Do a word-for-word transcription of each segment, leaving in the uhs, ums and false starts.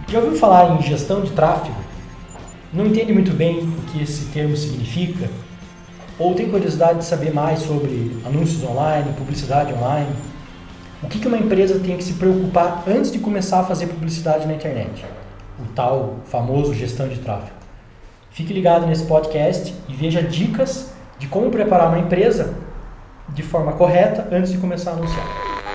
Já ouviu falar em gestão de tráfego? Não entende muito bem o que esse termo significa? Ou tem curiosidade de saber mais sobre anúncios online, publicidade online? O que uma empresa tem que se preocupar antes de começar a fazer publicidade na internet? O tal famoso gestão de tráfego. Fique ligado nesse podcast e veja dicas de como preparar uma empresa de forma correta antes de começar a anunciar.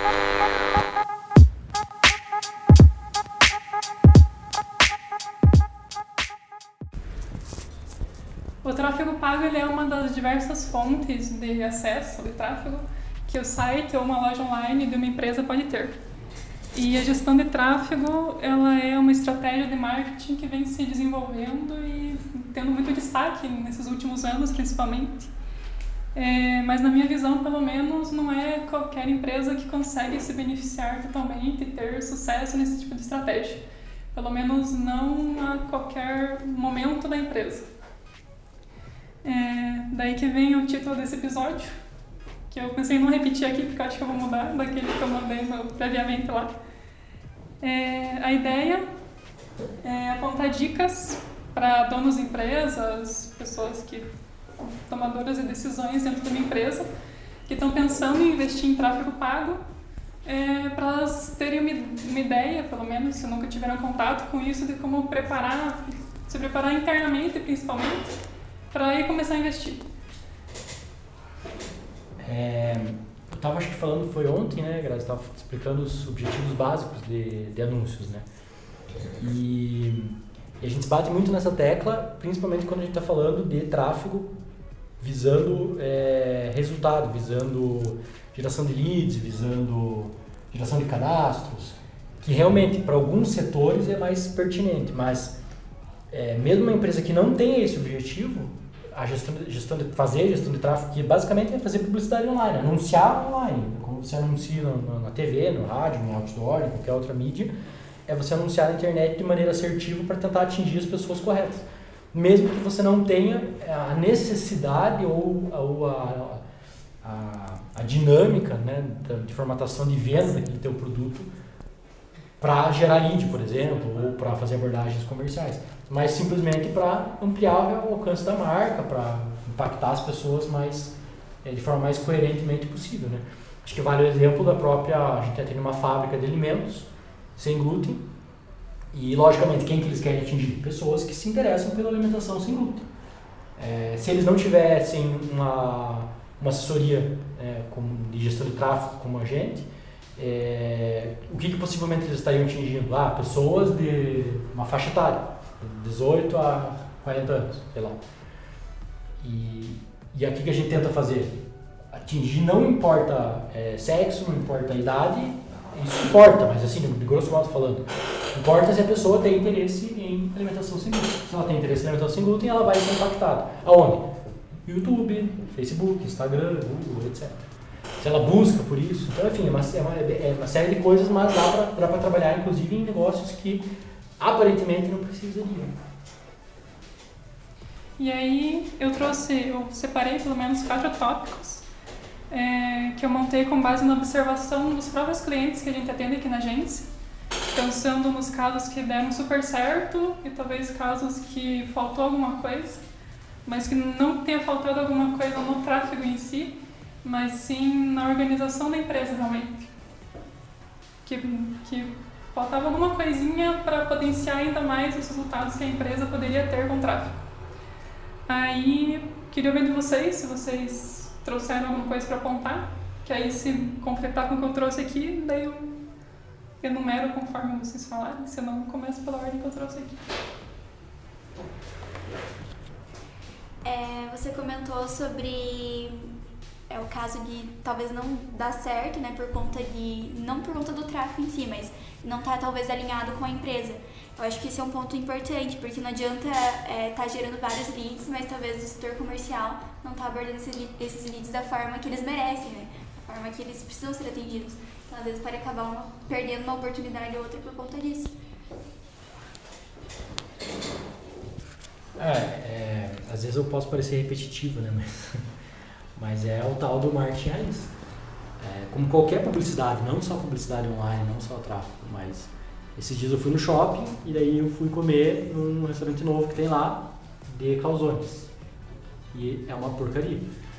O tráfego pago ele é uma das diversas fontes de acesso de tráfego que o site ou uma loja online de uma empresa pode ter. E a gestão de tráfego ela é uma estratégia de marketing que vem se desenvolvendo e tendo muito destaque nesses últimos anos, principalmente. É, mas na minha visão, pelo menos, não é qualquer empresa que consegue se beneficiar totalmente e ter sucesso nesse tipo de estratégia. Pelo menos não a qualquer momento da empresa. É, daí que vem o título desse episódio, que eu pensei em não repetir aqui porque eu acho que eu vou mudar daquele que eu mandei no, previamente lá. É, a ideia é apontar dicas para donos de empresas, pessoas que tomadoras de decisões dentro de uma empresa que estão pensando em investir em tráfego pago, é, para elas terem uma, uma ideia, pelo menos se nunca tiveram contato com isso, de como preparar, se preparar internamente principalmente, para ir começar a investir. É, eu estava acho que falando, foi ontem, né, Grazi? Estava explicando os objetivos básicos de, de anúncios, né? E, e a gente bate muito nessa tecla, principalmente quando a gente está falando de tráfego visando é, resultado, visando geração de leads, visando geração de cadastros, que realmente para alguns setores é mais pertinente, mas é, mesmo uma empresa que não tem esse objetivo, a gestão, gestão de fazer gestão de tráfego, que basicamente é fazer publicidade online, anunciar online, como você anuncia na, na T V, no rádio, no outdoor, em qualquer outra mídia, é você anunciar na internet de maneira assertiva para tentar atingir as pessoas corretas. Mesmo que você não tenha a necessidade ou, ou a, a, a dinâmica, né, de formatação de venda daquele teu produto para gerar lead, por exemplo, ou para fazer abordagens comerciais, mas simplesmente para ampliar o alcance da marca, para impactar as pessoas mais, de forma mais coerentemente possível, né? Acho que vale o exemplo da própria, a gente tem uma fábrica de alimentos sem glúten e, logicamente, quem que eles querem atingir? Pessoas que se interessam pela alimentação sem glúten. É, se eles não tivessem uma, uma assessoria é, como, de gestão de tráfego como a gente, É, o que, que possivelmente eles estariam atingindo? Ah, pessoas de uma faixa etária, dezoito a quarenta anos, sei lá. E, e aqui que a gente tenta fazer? Atingir não importa é, sexo, não importa a idade, isso importa, mas assim, de grosso modo falando, importa se a pessoa tem interesse em alimentação sem glúten. Se ela tem interesse em alimentação sem glúten, ela vai ser impactada. Aonde? YouTube, Facebook, Instagram, Google, etcétera. Se ela busca por isso, então enfim, é uma, é uma, é uma série de coisas, mas dá para trabalhar inclusive em negócios que aparentemente não precisariam. E aí eu trouxe, eu separei pelo menos quatro tópicos é, que eu montei com base na observação dos próprios clientes que a gente atende aqui na agência, pensando nos casos que deram super certo e talvez casos que faltou alguma coisa, mas que não tenha faltado alguma coisa no tráfego em si, mas sim na organização da empresa realmente, que, que faltava alguma coisinha para potenciar ainda mais os resultados que a empresa poderia ter com o tráfego. Aí, queria ver de vocês, se vocês trouxeram alguma coisa para apontar, que aí se completar com o que eu trouxe aqui, daí eu enumero conforme vocês falarem, senão eu começo pela ordem que eu trouxe aqui. É, você comentou sobre é o caso de talvez não dar certo, né, por conta de, não por conta do tráfego em si, mas não estar tá, talvez alinhado com a empresa. Eu acho que esse é um ponto importante, porque não adianta estar é, tá gerando vários leads, mas talvez o setor comercial não está abordando esses, esses leads da forma que eles merecem, né, da forma que eles precisam ser atendidos. Então, às vezes, pode acabar uma, perdendo uma oportunidade ou outra por conta disso. É, é, às vezes eu posso parecer repetitivo, né, mas... Mas é o tal do marketing raiz. É, como qualquer publicidade, não só publicidade online, não só tráfego, mas Esses dias eu fui no shopping e daí eu fui comer num restaurante novo que tem lá, de calzones. E é uma porcaria.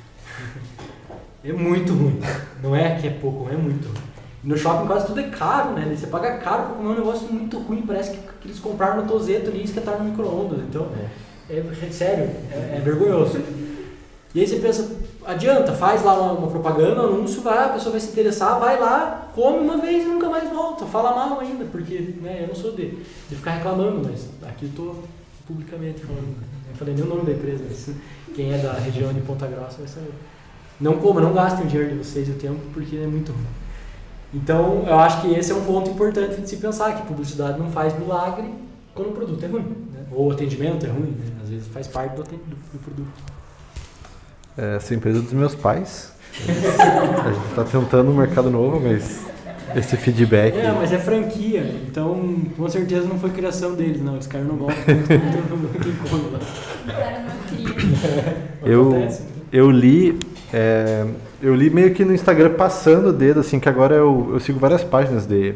É muito ruim. Não é que é pouco, é muito ruim. No shopping quase tudo é caro, né? Você paga caro pra comer um negócio muito ruim, parece que, que eles compraram no tozeto ali e esquentaram no micro-ondas. Então, é, é sério, é, é vergonhoso. E aí você pensa, adianta, faz lá uma, uma propaganda, um anúncio, vai, a pessoa vai se interessar, vai lá, come uma vez e nunca mais volta. Fala mal ainda, porque né, eu não sou de, de ficar reclamando, mas aqui eu tô publicamente falando. Não falei nem o nome da empresa, mas quem é da região de Ponta Grossa vai saber. Não coma, não gastem o dinheiro de vocês e o tempo, porque é muito ruim. Então, eu acho que esse é um ponto importante de se pensar, que publicidade não faz milagre quando o produto é ruim, né? Ou o atendimento é ruim, né? Às vezes faz parte do, do, do produto. Essa é a empresa dos meus pais. A gente está tentando um mercado novo, mas esse feedback... É, mas é franquia, então com certeza não foi criação deles, não. Eles caíram no golpe muito quem come lá. Cara, não queria. Eu, eu li... É, eu li meio que no Instagram passando o dedo, assim, que agora eu, eu sigo várias páginas de,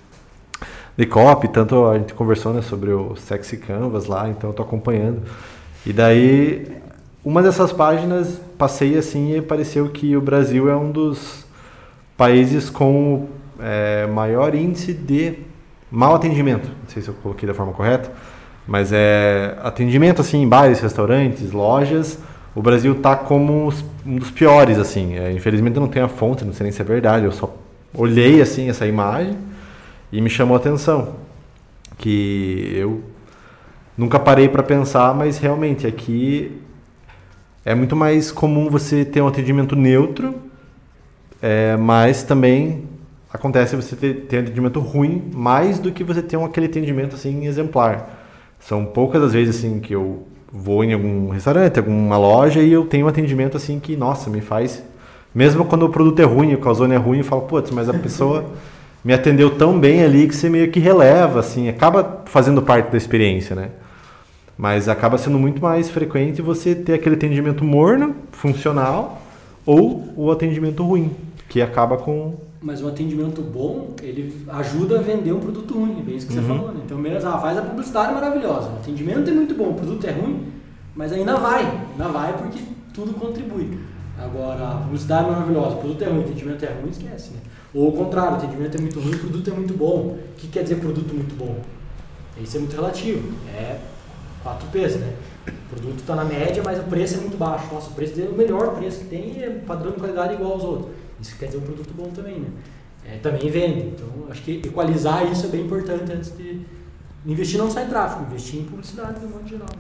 de copy, tanto a gente conversou, né, sobre o Sexy Canvas lá, então eu tô acompanhando. E daí, uma dessas páginas, passei assim e pareceu que o Brasil é um dos países com é, maior índice de mau atendimento. Não sei se eu coloquei da forma correta, mas é atendimento assim em bares, restaurantes, lojas. O Brasil está como um dos piores, assim. É, infelizmente eu não tenho a fonte, não sei nem se é verdade. Eu só olhei assim essa imagem e me chamou a atenção. Que eu nunca parei para pensar, mas realmente aqui é muito mais comum você ter um atendimento neutro, é, mas também acontece você ter, ter um atendimento ruim mais do que você ter um, aquele atendimento assim exemplar. São poucas as vezes assim que eu vou em algum restaurante, alguma loja e eu tenho um atendimento assim que, nossa, me faz... Mesmo quando o produto é ruim, o calzone é ruim, eu falo, putz, mas a pessoa me atendeu tão bem ali que você meio que releva, assim, acaba fazendo parte da experiência, né? Mas acaba sendo muito mais frequente você ter aquele atendimento morno, funcional, ou o atendimento ruim, que acaba com... Mas o atendimento bom, ele ajuda a vender um produto ruim, é bem isso que uhum. você falou, né? Então, mesmo, ah, faz a publicidade maravilhosa, o atendimento é muito bom, o produto é ruim, mas ainda vai, ainda vai porque tudo contribui. Agora, a publicidade é maravilhosa, o produto é ruim, o atendimento é ruim, esquece, né? Ou o contrário, o atendimento é muito ruim, o produto é muito bom. O que quer dizer produto muito bom? Isso é muito relativo, é quatro P's, né? O produto está na média, mas o preço é muito baixo. Nossa, o preço dele é o melhor preço que tem e é padrão de qualidade igual aos outros. Isso quer dizer um produto bom também, né? É, também vende. Então, acho que equalizar isso é bem importante antes de investir não só em tráfego, investir em publicidade de modo geral. Né?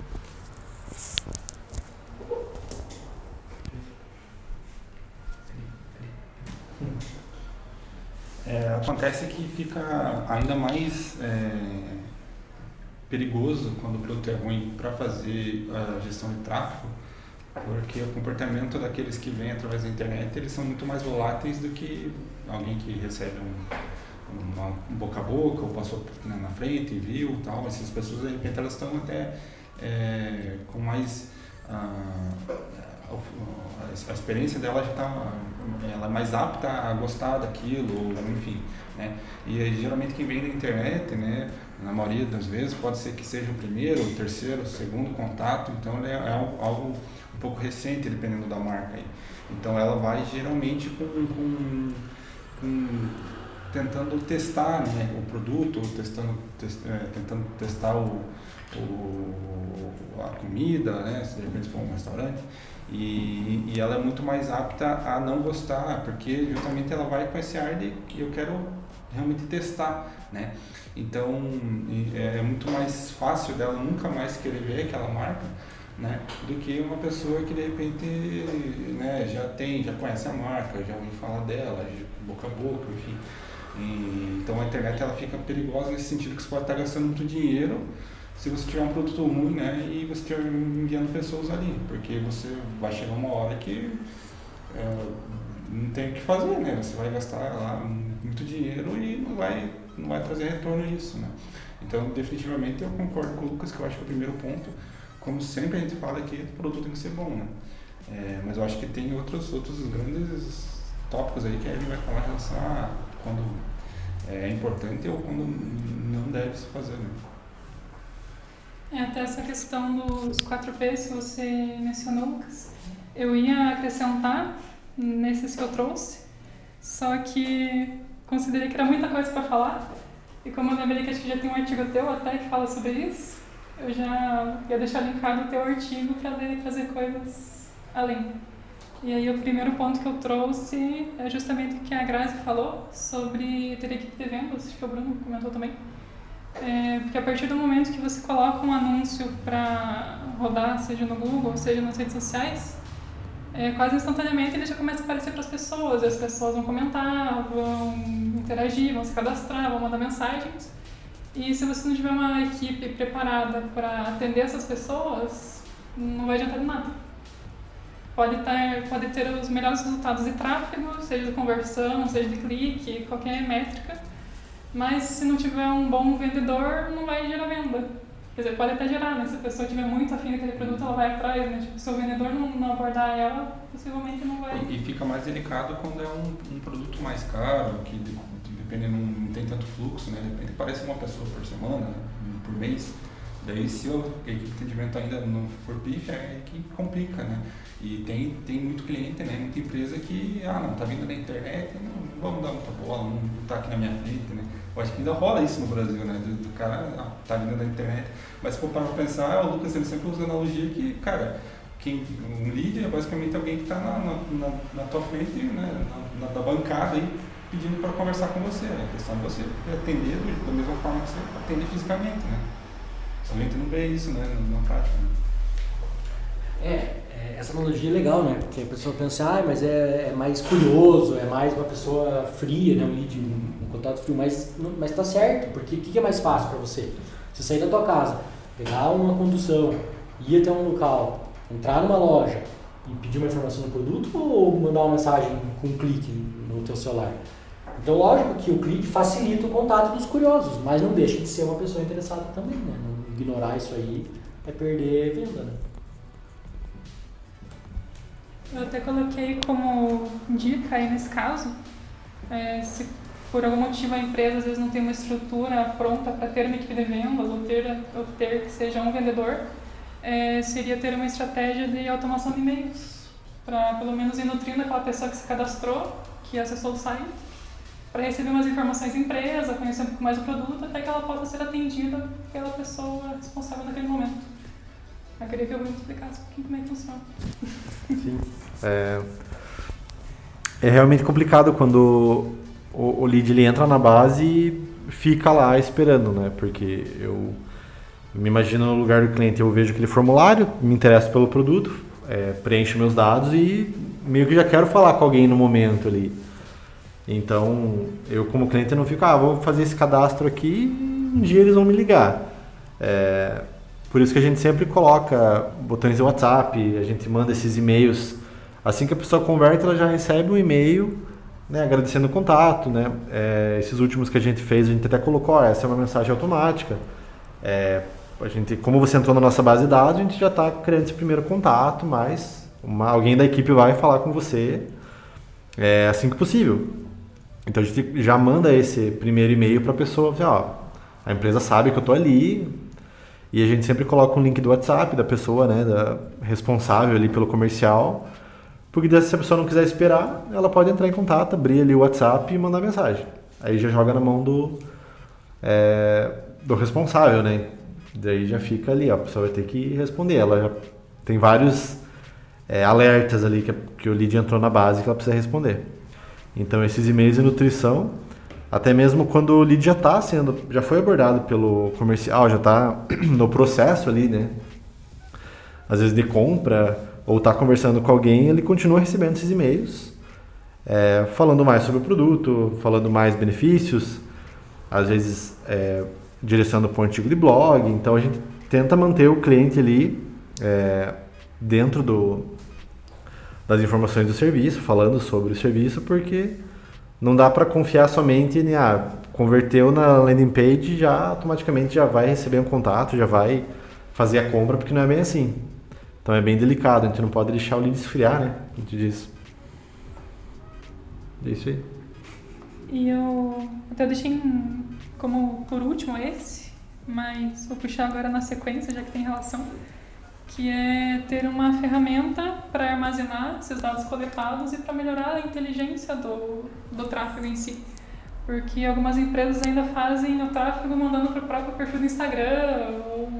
É, acontece que fica ainda mais é, perigoso quando o produto é ruim para fazer a gestão de tráfego, porque o comportamento daqueles que vêm através da internet, eles são muito mais voláteis do que alguém que recebe um, uma, um boca a boca ou passou na, na frente e viu e tal. Essas pessoas, de repente, elas estão até é, com mais... Ah, a experiência dela já está, ela é mais apta a gostar daquilo, enfim, né? E aí, geralmente quem vem da internet, né, na maioria das vezes pode ser que seja o primeiro, o terceiro, o segundo contato, então é, é algo um pouco recente dependendo da marca aí. Então ela vai geralmente com, com, com tentando testar, né, o produto, testando, test, é, tentando testar o, o, a comida, né, se de repente for um restaurante. E, e ela é muito mais apta a não gostar, porque justamente ela vai com esse ar de que eu quero realmente testar, né? Então é, é muito mais fácil dela nunca mais querer ver aquela marca, né? Do que uma pessoa que de repente, né, já tem, já conhece a marca, já ouviu falar dela, boca a boca, enfim. E, então a internet ela fica perigosa nesse sentido que você pode estar gastando muito dinheiro se você tiver um produto ruim, né, e você estiver enviando pessoas ali, porque você vai chegar uma hora que é, não tem o que fazer, né, você vai gastar lá muito dinheiro e não vai, não vai trazer retorno isso, né. Então, definitivamente, eu concordo com o Lucas, que eu acho que é o primeiro ponto, como sempre a gente fala que o produto tem que ser bom, né, é, mas eu acho que tem outros, outros grandes tópicos aí que a gente vai falar em relação a quando é importante ou quando não deve se fazer, né? É, até essa questão dos quatro P's que você mencionou, Lucas, eu ia acrescentar nesses que eu trouxe, só que considerei que era muita coisa para falar, e como eu lembrei que acho que já tem um artigo teu até que fala sobre isso, eu já ia deixar linkado o teu artigo para ler e trazer coisas além. E aí o primeiro ponto que eu trouxe é justamente o que a Grazi falou sobre ter equipe de vendas, acho que o Bruno comentou também. É, porque a partir do momento que você coloca um anúncio para rodar, seja no Google, seja nas redes sociais, é, quase instantaneamente ele já começa a aparecer para as pessoas, e as pessoas vão comentar, vão interagir, vão se cadastrar, vão mandar mensagens. E se você não tiver uma equipe preparada para atender essas pessoas, não vai adiantar de nada. Pode ter, pode ter os melhores resultados de tráfego, seja de conversão, seja de clique, qualquer métrica, mas se não tiver um bom vendedor, não vai gerar venda. Quer dizer, pode até gerar, né? Se a pessoa tiver muito afim daquele produto, ela vai atrás, né? Tipo, se o vendedor não, não abordar ela, possivelmente não vai... E fica mais delicado quando é um, um produto mais caro, que depende, não, não tem tanto fluxo, né? De repente parece uma pessoa por semana, né? Por mês. Daí se a equipe de atendimento ainda não for pife, é que complica, né? E tem, tem muito cliente, né? Muita empresa que, ah, não, tá vindo da internet, não vamos dar muita bola, não tá aqui na minha frente, né? Eu acho que ainda rola isso no Brasil, né? Do, do cara, ah, tá vindo da internet. Mas se for para pensar, o Lucas ele sempre usa a analogia que, cara, quem, um lead é basicamente alguém que tá na, na, na, na tua frente, né? Na, na, na bancada aí, pedindo para conversar com você. Né? A questão de você atender da mesma forma que você atende fisicamente, né? Só a gente não vê isso, né? Na, na prática. Né? É, essa analogia é legal, né? Porque a pessoa pensa, ah, mas é, é mais curioso, é mais uma pessoa fria, né? Um lead, um, um contato frio, mas, mas tá certo, porque o que, que é mais fácil para você? Você sair da tua casa, pegar uma condução, ir até um local, entrar numa loja e pedir uma informação do produto ou mandar uma mensagem com um clique no teu celular? Então, lógico que o clique facilita o contato dos curiosos, mas não deixa de ser uma pessoa interessada também, né? Não ignorar isso aí é perder venda, né? Eu até coloquei como dica aí nesse caso, é, se por algum motivo a empresa às vezes não tem uma estrutura pronta para ter uma equipe de vendas ou ter, ou ter que seja um vendedor, é, seria ter uma estratégia de automação de e-mails, para pelo menos ir nutrindo aquela pessoa que se cadastrou, que acessou o site, para receber umas informações da empresa, conhecer um pouco mais o produto, até que ela possa ser atendida pela pessoa responsável naquele momento. Eu queria que eu me explicasse um pouquinho como é que funciona. Sim. É, é realmente complicado quando o, o lead ele entra na base e fica lá esperando, né? Porque eu me imagino no lugar do cliente, eu vejo aquele formulário, me interesso pelo produto, é, preencho meus dados e meio que já quero falar com alguém no momento ali. Então, eu como cliente não fico, ah, vou fazer esse cadastro aqui e um dia eles vão me ligar. É, por isso que a gente sempre coloca botões de WhatsApp, a gente manda esses e-mails. Assim que a pessoa converte, ela já recebe um e-mail, né, agradecendo o contato. Né? É, esses últimos que a gente fez, a gente até colocou, ó, essa é uma mensagem automática. É, a gente, como você entrou na nossa base de dados, a gente já está criando esse primeiro contato, mas uma, alguém da equipe vai falar com você é, assim que possível. Então a gente já manda esse primeiro e-mail para a pessoa, ó, a empresa sabe que eu estou ali, e a gente sempre coloca um link do WhatsApp da pessoa, né, da responsável ali pelo comercial, porque se a pessoa não quiser esperar, ela pode entrar em contato, abrir ali o WhatsApp e mandar mensagem. Aí já joga na mão do, é, do responsável, né? Daí já fica ali, ó, a pessoa vai ter que responder. Ela já tem vários é, alertas ali que, que o lead entrou na base que ela precisa responder. Então esses e-mails de nutrição, até mesmo quando o lead já está sendo, já foi abordado pelo comercial, já está no processo ali, né? Às vezes de compra ou está conversando com alguém, ele continua recebendo esses e-mails, é, falando mais sobre o produto, falando mais benefícios, às vezes é, direcionando para um artigo de blog. Então a gente tenta manter o cliente ali é, dentro do, das informações do serviço, falando sobre o serviço, porque não dá para confiar somente em, ah, converteu na landing page, já automaticamente já vai receber um contato, já vai fazer a compra, porque não é bem assim. Então é bem delicado, a gente não pode deixar o lead esfriar, né? A gente diz. É isso aí. E eu até deixei um, como por último esse, mas vou puxar agora na sequência, já que tem relação, que é ter uma ferramenta para armazenar esses dados coletados e para melhorar a inteligência do, do tráfego em si. Porque algumas empresas ainda fazem o tráfego mandando para o próprio perfil do Instagram ou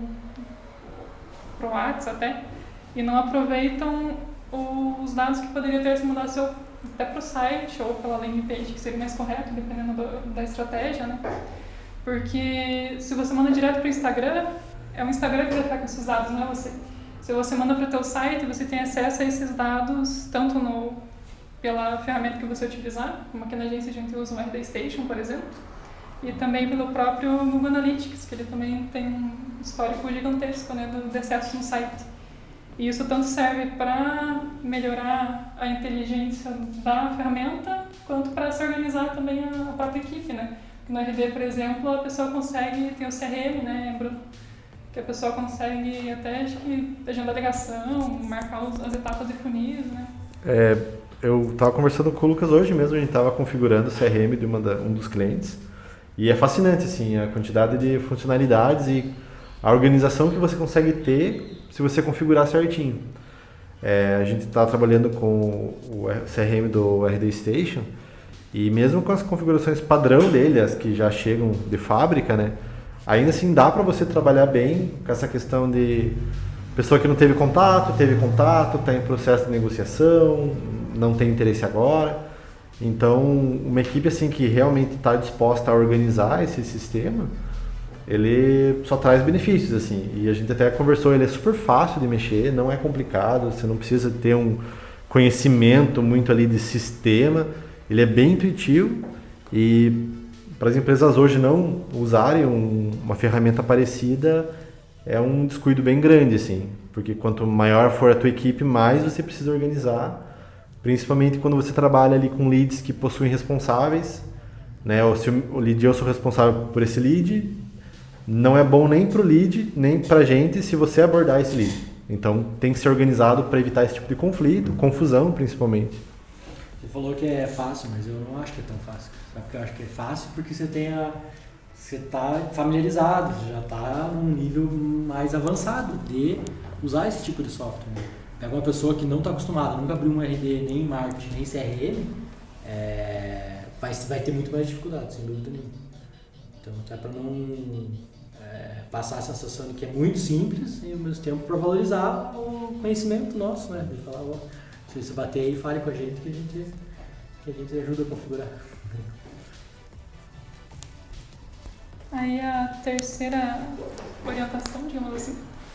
para o WhatsApp até, e não aproveitam os dados que poderiam ter se mandasse até para o site ou pela landing page, que seria mais correto, dependendo do, da estratégia, né? Porque se você manda direto para o Instagram, é o Instagram que vai ficar com esses dados, não é você. Se você manda para o teu site, você tem acesso a esses dados tanto no, pela ferramenta que você utilizar, como aqui na agência a gente usa o R D Station, por exemplo, e também pelo próprio Google Analytics, que ele também tem um histórico gigantesco, né, de acesso no site. E isso tanto serve para melhorar a inteligência da ferramenta, quanto para se organizar também a própria equipe, né? No R D, por exemplo, a pessoa consegue, tem o C R M, né, Bruno? Que a pessoa consegue até, acho que, agendar ligação, marcar os, as etapas de funis, né? É, eu estava conversando com o Lucas hoje mesmo, a gente estava configurando o C R M de uma da, um dos clientes, e é fascinante, assim, a quantidade de funcionalidades e a organização que você consegue ter se você configurar certinho. É, a gente está trabalhando com o C R M do R D Station, e mesmo com as configurações padrão dele, as que já chegam de fábrica, né, ainda assim dá para você trabalhar bem com essa questão de pessoa que não teve contato, teve contato, está em processo de negociação, não tem interesse agora. Então, uma equipe assim que realmente está disposta a organizar esse sistema, ele só traz benefícios, assim. E a gente até conversou, ele é super fácil de mexer, não é complicado, você não precisa ter um conhecimento muito ali de sistema. Ele é bem intuitivo e para as empresas hoje não usarem um, uma ferramenta parecida é um descuido bem grande, assim, porque quanto maior for a tua equipe, mais você precisa organizar, principalmente quando você trabalha ali com leads que possuem responsáveis, né? Ou se o lead eu sou responsável por esse lead, não é bom nem para o lead, nem para a gente se você abordar esse lead. Então tem que ser organizado para evitar esse tipo de conflito, confusão principalmente. Você falou que é fácil, mas eu não acho que é tão fácil. Sabe porque eu acho que é fácil porque você tem a, você está familiarizado, você já está num nível mais avançado de usar esse tipo de software. Né? Pega uma pessoa que não está acostumada, nunca abriu um R D, nem marketing, nem C R M, é, vai, vai ter muito mais dificuldade, sem dúvida nenhuma. Então, é para não é, passar a sensação de que é muito simples e ao mesmo tempo para valorizar o conhecimento nosso, né? De falar, ó, se você bater aí, fale com a gente que a gente, que a gente ajuda a configurar. Aí a terceira orientação, digamos assim,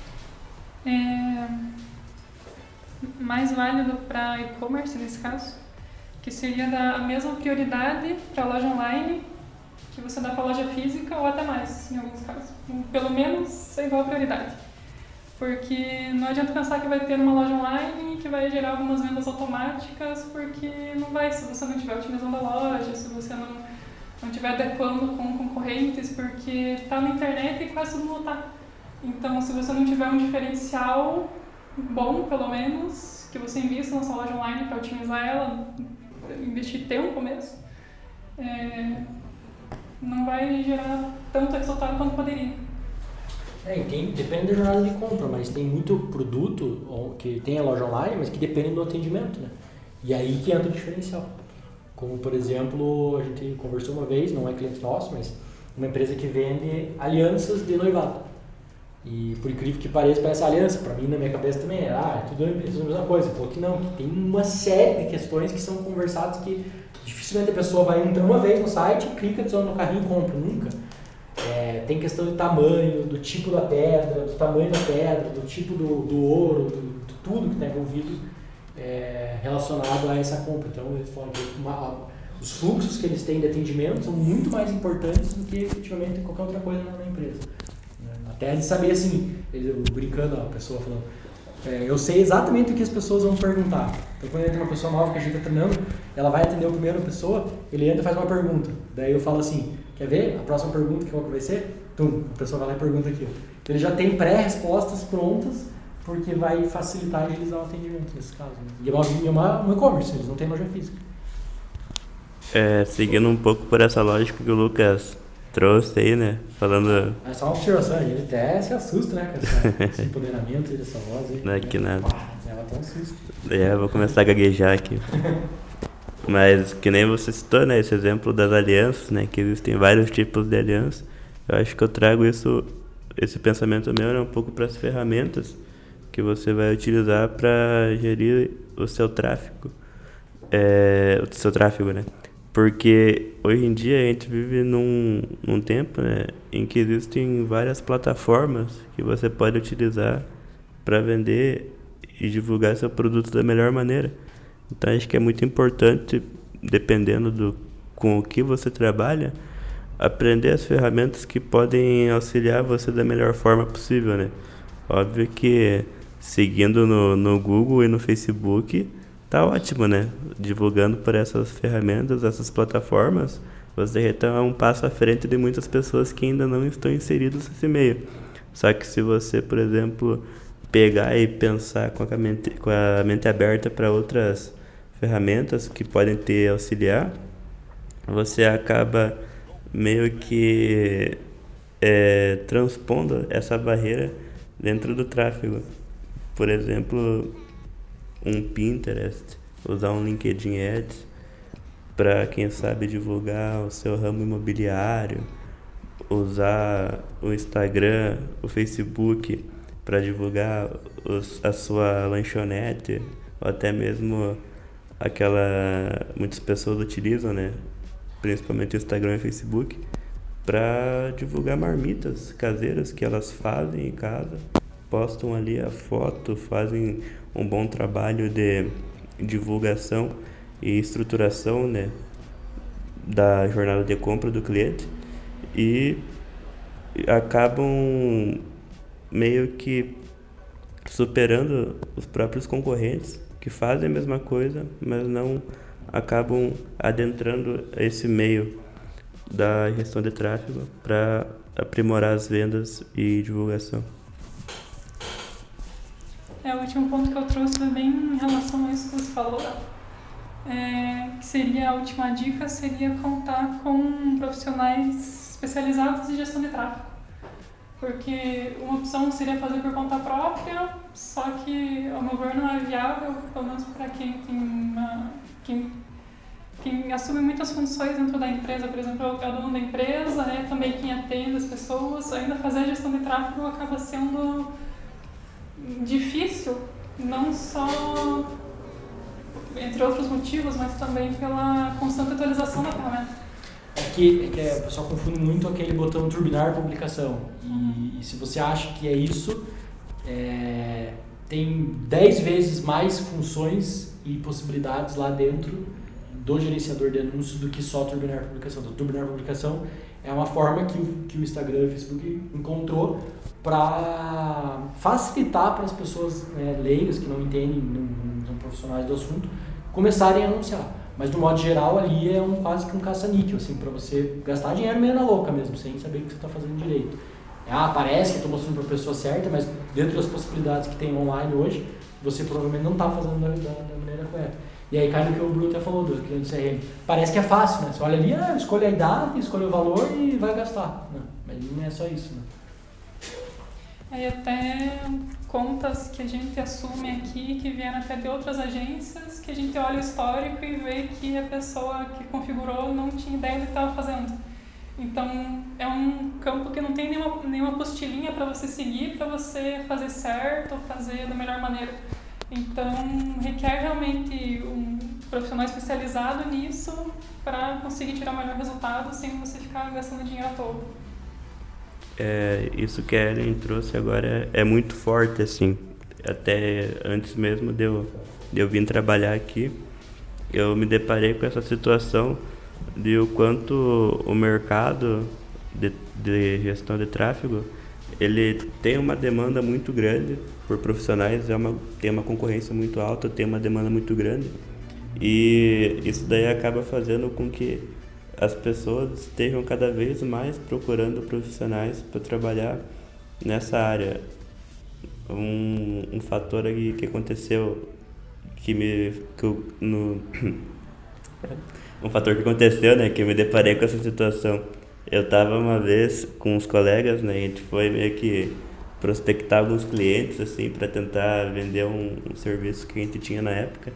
é mais válido para e-commerce nesse caso, que seria dar a mesma prioridade para a loja online que você dá para a loja física ou até mais, em alguns casos. Pelo menos é igual a prioridade. Porque não adianta pensar que vai ter uma loja online que vai gerar algumas vendas automáticas, porque não vai, se você não estiver otimizando a loja, se você não, não estiver adequando com concorrentes, porque está na internet e quase todo mundo está. Então, se você não tiver um diferencial bom, pelo menos, que você invista na sua loja online para otimizar ela, investir tempo mesmo, é, não vai gerar tanto resultado quanto poderia. É, tem, depende da jornada de compra, mas tem muito produto que tem a loja online, mas que depende do atendimento, né? E aí que entra o diferencial. Como, por exemplo, a gente conversou uma vez, não é cliente nosso, mas uma empresa que vende alianças de noivado. E por incrível que pareça, parece aliança. Para mim, na minha cabeça também é, ah, é tudo, é tudo a mesma coisa. Falou que não, que tem uma série de questões que são conversadas que dificilmente a pessoa vai entrar uma vez no site, clica, adiciona no carrinho e compra. Nunca. É, tem questão de tamanho, do tipo da pedra, do tamanho da pedra, do tipo do, do ouro, do, de tudo que está envolvido é, relacionado a essa compra. Então, eles falam que uma, os fluxos que eles têm de atendimento são muito mais importantes do que efetivamente qualquer outra coisa na, na empresa. Até de saber assim, ele, brincando, a pessoa falando, é, eu sei exatamente o que as pessoas vão perguntar. Então, quando entra uma pessoa nova que a gente está treinando, ela vai atender a primeira pessoa, ele entra e faz uma pergunta. Daí eu falo assim, quer ver? A próxima pergunta, qual que vai ser? Tum, a pessoa vai lá e pergunta aqui. Então, ele já tem pré-respostas prontas, porque vai facilitar e agilizar o atendimento nesse caso. Né? E é uma, é uma, um e-commerce, eles não têm loja física. É, seguindo um pouco por essa lógica que o Lucas trouxe aí, né? Falando... É só uma observação, ele até se assusta, né? Com essa, esse empoderamento e dessa voz aí. Não é que nada. Ela até um susto. É, vou começar a gaguejar aqui. Mas que nem você citou, né? Esse exemplo das alianças, né? Que existem vários tipos de alianças. Eu acho que eu trago isso, esse pensamento meu, né, um pouco para as ferramentas que você vai utilizar para gerir o seu tráfego. É, o seu tráfego, né? Porque hoje em dia a gente vive num, num tempo, né, em que existem várias plataformas que você pode utilizar para vender e divulgar seu produto da melhor maneira. Então acho que é muito importante, dependendo do com o que você trabalha, aprender as ferramentas que podem auxiliar você da melhor forma possível, né? Óbvio que seguindo no, no Google e no Facebook tá ótimo, né? Divulgando por essas ferramentas, essas plataformas, você já está um passo à frente de muitas pessoas que ainda não estão inseridas nesse meio. Só que se você, por exemplo, pegar e pensar com a mente, com a mente aberta para outras ferramentas que podem te auxiliar, você acaba meio que é, transpondo essa barreira dentro do tráfego. Por exemplo, um Pinterest, usar um LinkedIn Ads para, quem sabe, divulgar o seu ramo imobiliário, usar o Instagram, o Facebook para divulgar os, a sua lanchonete, ou até mesmo aquela muitas pessoas utilizam, né, principalmente o Instagram e o Facebook, para divulgar marmitas caseiras que elas fazem em casa, postam ali a foto, fazem um bom trabalho de divulgação e estruturação, né, da jornada de compra do cliente e acabam meio que superando os próprios concorrentes que fazem a mesma coisa, mas não acabam adentrando esse meio da gestão de tráfego para aprimorar as vendas e divulgação. É, o último ponto que eu trouxe é bem em relação a isso que você falou, é, que seria a última dica, seria contar com profissionais especializados em gestão de tráfego. Porque uma opção seria fazer por conta própria, só que, ao meu ver, não é viável, pelo menos para quem tem uma, quem, quem assume muitas funções dentro da empresa. Por exemplo, é o dono da empresa, é também quem atende as pessoas. Ainda fazer a gestão de tráfego acaba sendo difícil, não só entre outros motivos, mas também pela constante atualização da ferramenta. É que, é que o pessoal confunde muito aquele botão turbinar publicação. E, e se você acha que é isso, é, tem dez vezes mais funções e possibilidades lá dentro do gerenciador de anúncios do que só turbinar publicação. Então, turbinar publicação é uma forma que o, que o Instagram e o Facebook encontrou para facilitar para as pessoas, né, leigas que não entendem, não, não são profissionais do assunto, começarem a anunciar. Mas, do modo geral, ali é um, quase que um caça-níquel, assim, para você gastar dinheiro meio na louca mesmo, sem saber o que você está fazendo direito. Ah, parece que eu estou mostrando para a pessoa certa, mas dentro das possibilidades que tem online hoje, você provavelmente não está fazendo da, da, da maneira correta. E aí cai no que o Bruno até falou do cliente C R M. Parece que é fácil, né? Você olha ali, ah, escolhe a idade, escolhe o valor e vai gastar. Não, mas não é só isso, né? Aí até contas que a gente assume aqui, que vieram até de outras agências, que a gente olha o histórico e vê que a pessoa que configurou não tinha ideia do que estava fazendo. Então, é um campo que não tem nenhuma, nenhuma apostilinha para você seguir, para você fazer certo, fazer da melhor maneira. Então, requer realmente um profissional especializado nisso para conseguir tirar o melhor resultado sem você ficar gastando dinheiro à toa. É, isso que a Ellen trouxe agora é, é muito forte, assim. Até antes mesmo de eu, de eu vir trabalhar aqui, eu me deparei com essa situação de o quanto o mercado de, de gestão de tráfego, ele tem uma demanda muito grande por profissionais, é uma, tem uma concorrência muito alta, tem uma demanda muito grande. E isso daí acaba fazendo com que as pessoas estejam cada vez mais procurando profissionais para trabalhar nessa área. Um, um fator aqui que aconteceu, que me, que eu, no, um fator que aconteceu, né, que eu me deparei com essa situação. Eu tava uma vez com uns colegas, né, e a gente foi meio que prospectar alguns clientes, assim, para tentar vender um, um serviço que a gente tinha na época.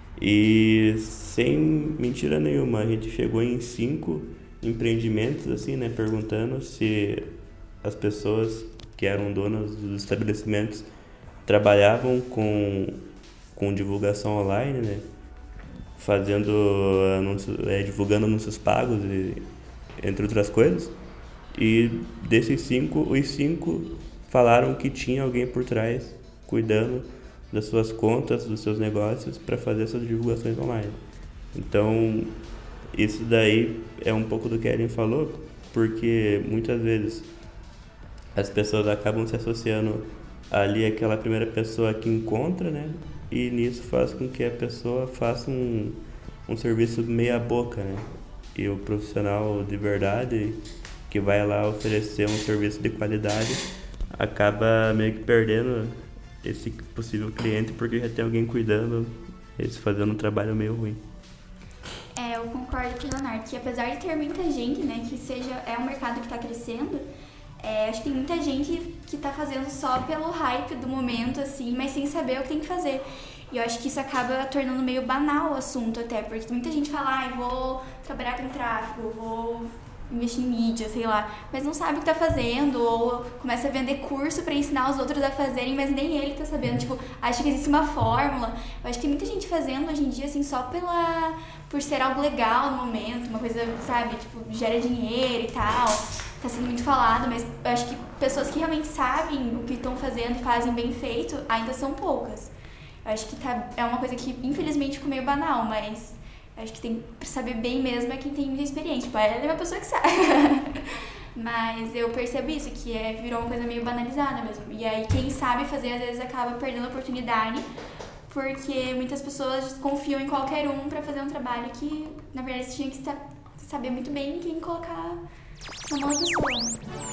E sem mentira nenhuma, a gente chegou em cinco empreendimentos, assim, né, perguntando se as pessoas que eram donas dos estabelecimentos trabalhavam com, com divulgação online, né, fazendo anúncios, é, divulgando anúncios pagos, e, entre outras coisas. E desses cinco, os cinco falaram que tinha alguém por trás cuidando das suas contas, dos seus negócios, para fazer essas divulgações online. Então, isso daí é um pouco do que a Ellen falou, porque muitas vezes as pessoas acabam se associando ali àquela primeira pessoa que encontra, né? E nisso faz com que a pessoa faça um, um serviço meia boca, né? E o profissional de verdade que vai lá oferecer um serviço de qualidade acaba meio que perdendo esse possível cliente porque já tem alguém cuidando, eles fazendo um trabalho meio ruim. É, eu concordo com o Leonardo, que apesar de ter muita gente, né, que seja, é um mercado que está crescendo, é, acho que tem muita gente que está fazendo só pelo hype do momento, assim, mas sem saber o que tem que fazer. E eu acho que isso acaba tornando meio banal o assunto até, porque muita gente fala, ah, eu vou trabalhar com tráfego, vou investir em mídia, sei lá, mas não sabe o que tá fazendo, ou começa a vender curso pra ensinar os outros a fazerem, mas nem ele tá sabendo, tipo, acha que existe uma fórmula. Eu acho que tem muita gente fazendo hoje em dia, assim, só pela, por ser algo legal no momento, uma coisa, sabe, tipo, gera dinheiro e tal, tá sendo muito falado, mas eu acho que pessoas que realmente sabem o que estão fazendo e fazem bem feito, ainda são poucas. Eu acho que tá, é uma coisa que, infelizmente, ficou meio banal, mas acho que tem que saber bem mesmo é quem tem muita experiência. Tipo, ela é uma pessoa que sabe. Mas eu percebo isso, que é, virou uma coisa meio banalizada mesmo. E aí quem sabe fazer, às vezes, acaba perdendo a oportunidade, porque muitas pessoas confiam em qualquer um pra fazer um trabalho que, na verdade, você tinha que saber muito bem quem colocar na mão da pessoa.